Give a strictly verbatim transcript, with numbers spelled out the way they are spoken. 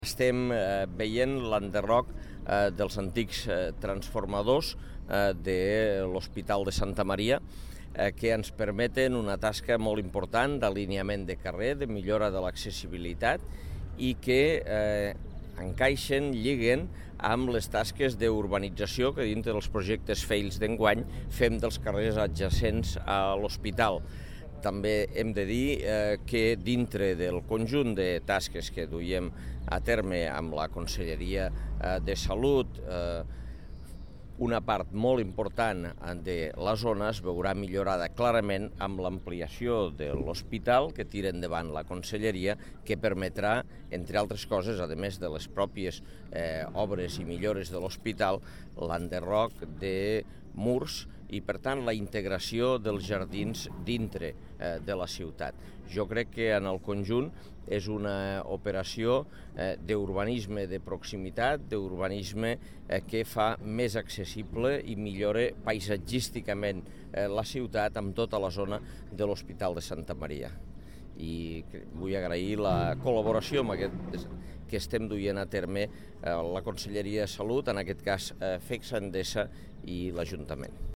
Estem eh, veient l'enderroc eh, dels antics eh, transformadors eh, de l'Hospital de Santa Maria, eh, que ens permeten una tasca molt important d'alineament de carrer, de millora de l'accessibilitat i que eh, encaixen, lliguen amb les tasques d'urbanització que dintre dels projectes FEILS d'enguany fem dels carrers adjacents a l'hospital. També hem de dir eh, que dintre del conjunt de tasques que duiem a terme amb la Conselleria eh, de Salut, eh, una part molt important de la zona es veurà millorada clarament amb l'ampliació de l'hospital que tira endavant la Conselleria, que permetrà, entre altres coses, a més de les pròpies eh, obres i millores de l'hospital, l'enderroc de murs i, per tant, la integració dels jardins dintre eh, de la ciutat. Jo crec que en el conjunt és una operació eh, d'urbanisme de proximitat, d'urbanisme eh, que fa més accessible i millora paisatgísticament eh, la ciutat amb tota la zona de l'Hospital de Santa Maria. I vull agrair la col·laboració amb aquest que estem duient a terme eh, la Conselleria de Salut, en aquest cas eh, FECSA, Endesa i l'Ajuntament.